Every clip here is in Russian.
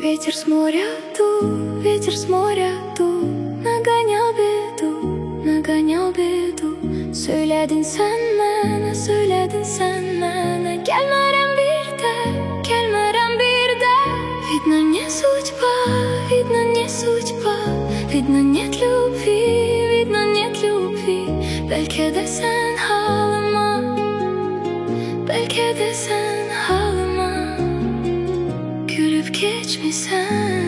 Ветер с моря дул, ветер с моря dul, naganyal bedu, naganyal bedu. Söyledin sen mənə, söyledin sen mənə, gəlmərəm bir də, gəlmərəm bir də. Видно не судьба, видно не судьба, видно нет любви, видно нет любви. Belki de sen halıma, belki de sen halıma gülüp geçmişsen,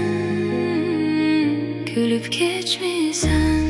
gülüp geçmişsen.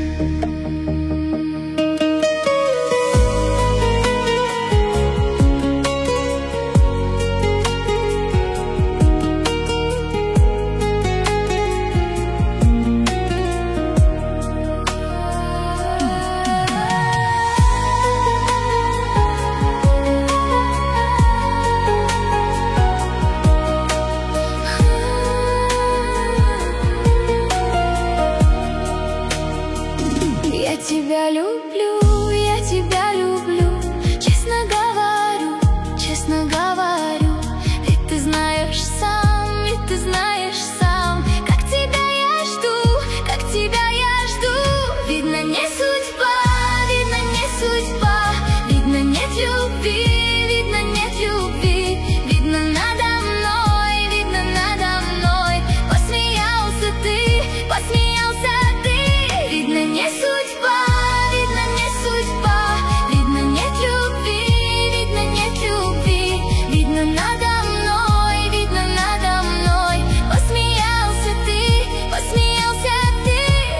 Я тебя люблю, я тебя люблю, честно говорю, честно говорю. Ведь ты знаешь сам, ведь ты знаешь сам, как тебя я жду, как тебя я жду. Видно не судьба, видно не судьба, видно нет любви, видно нет любви. Видно надо мной, видно надо мной посмеялся ты, посмеялся ты. Видно не судьба, видно не судьба, видно нет любви, видно нет любви. Видно надо мной посмеялся ты, посмеялся ты.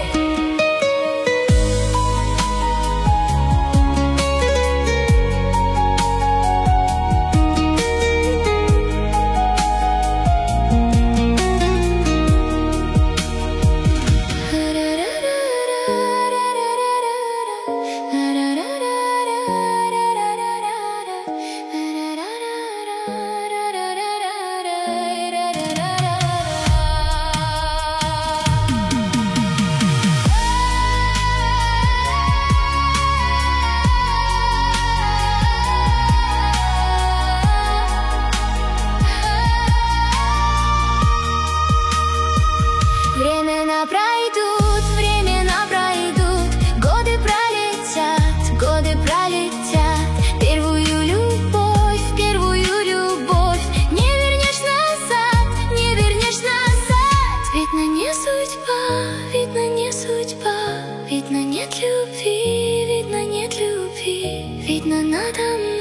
Времена пройдут, годы пролетят, годы пролетят. Первую любовь не вернешь назад, не вернешь назад. Видно не судьба, видно не судьба, видно нет любви, видно нет любви. Видно надо мной.